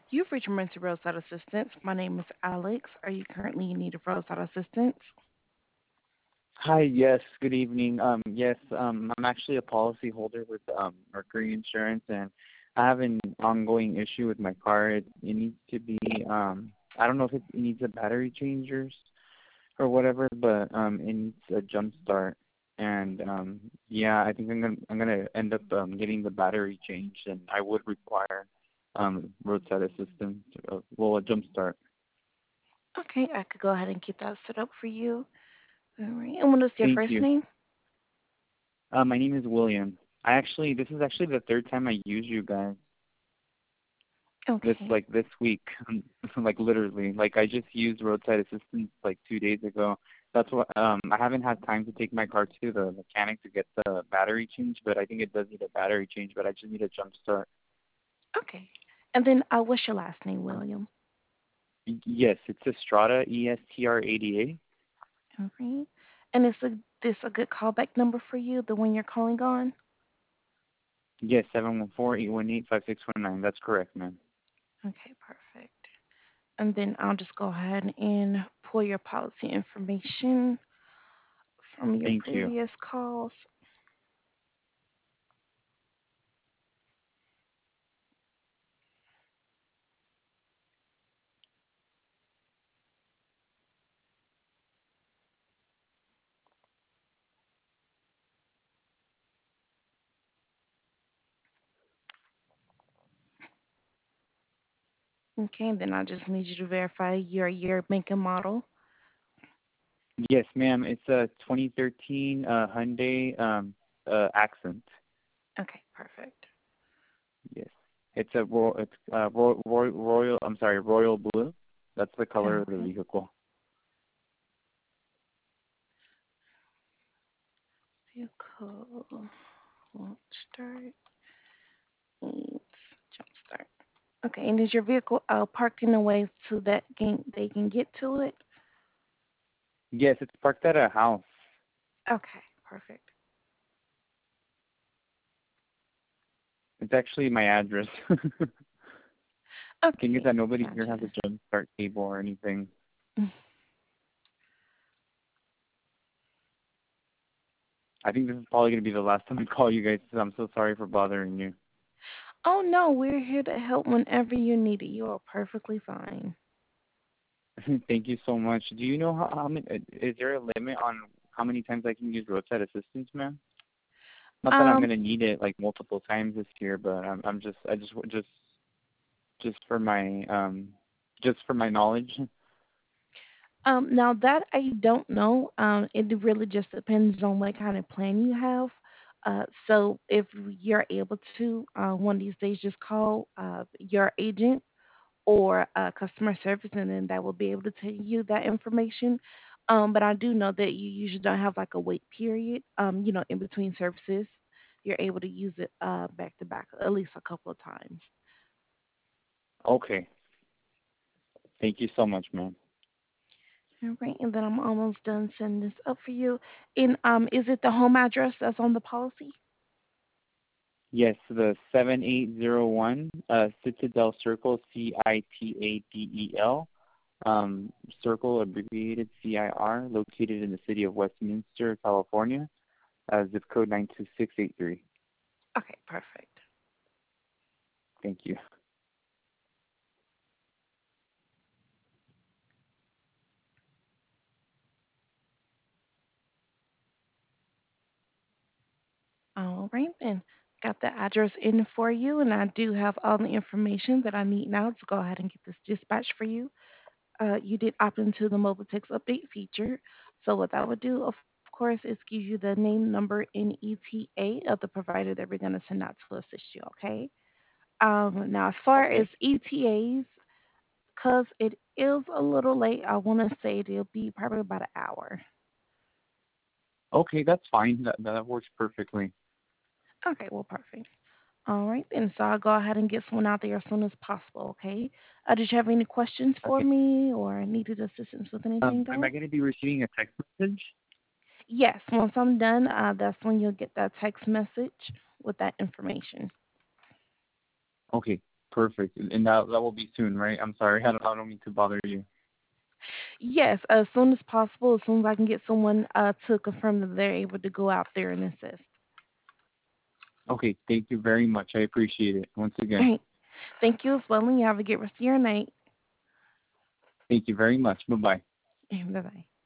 You've reached Emergency Roadside Assistance. My name is Alex. Are you currently in need of roadside assistance? Hi, yes, good evening. Yes, I'm actually a policy holder with Mercury Insurance, and I have an ongoing issue with my car. It needs to be, I don't know if it needs a battery changers or whatever, but it needs a jump start. And yeah, I think I'm gonna end up getting the battery changed, and I would require roadside assistance, well, a jump start. Okay, I could go ahead and get that set up for you. All right. And what is your Thank first you. name? My name is William. This is actually the third time I use you guys. This Okay. like this week, like literally, like I just used roadside assistance like 2 days ago. That's what I haven't had time to take my car to the mechanic to get the battery change, but I think it does need a battery change, but I just need a jump start. Okay. And then what's your last name, William? Yes, it's Estrada, ESTRADA. All right. And is this a good callback number for you, the one you're calling on? Yes, 714-818-5619. That's correct, ma'am. Okay, perfect. And then I'll just go ahead and pull your policy information from your Thank you. previous calls. Okay, and then I just need you to verify your year, make, and model. Yes, ma'am. It's a 2013 Hyundai Accent. Okay, perfect. Yes. It's a royal. I'm sorry, royal blue. That's the color of All the right. vehicle. Vehicle launch start needs jump start. Okay, and is your vehicle parked in a way so that they can get to it? Yes, it's parked at a house. Okay, perfect. It's actually my address. Thing is Okay, that nobody here has gotcha. a jump start cable or anything. I think this is probably gonna be the last time I call you guys. So I'm so sorry for bothering you. Oh no, we're here to help whenever you need it. You are perfectly fine. Thank you so much. Do you know how many? Is there a limit on how many times I can use roadside assistance, ma'am? Not that I'm Um, gonna need it like multiple times this year, but just for my just for my knowledge. now that I don't know, it really just depends on what kind of plan you have. So if you're able to, one of these days, just call your agent or customer service, and then that will be able to tell you that information. But I do know that you usually don't have like a wait period, in between services. You're able to use it back to back at least a couple of times. Okay. Thank you so much, ma'am. All right, and then I'm almost done setting this up for you. And is it the home address that's on the policy? Yes, the 7801 Citadel Circle, Citadel, Circle abbreviated CIR, located in the city of Westminster, California, zip code 92683. Okay, perfect. Thank you. All right, then. Got the address in for you, and I do have all the information that I need now to go ahead and get this dispatched for you. You did opt into the mobile text update feature. So what that would do, of course, is give you the name, number, and ETA of the provider that we're going to send out to assist you. Okay. Now, as far as Okay. ETAs, because it is a little late, I want to say it'll be probably about an hour. Okay, that's fine. That works perfectly. Okay, well, perfect. All right, then. So I'll go ahead and get someone out there as soon as possible. Okay. Did you have any questions for Okay. me or needed assistance with anything, Am I though? going to be receiving a text message? Yes, once I'm done, that's when you'll get that text message with that information. Okay, perfect. And that will be soon, right? I'm sorry, I don't mean to bother you. Yes, as soon as possible, as soon as I can get someone to confirm that they're able to go out there and assist. Okay, thank you very much. I appreciate it once All again. right. Thank you as well, and you have a good rest of your night. Thank you very much. Bye bye. Bye bye.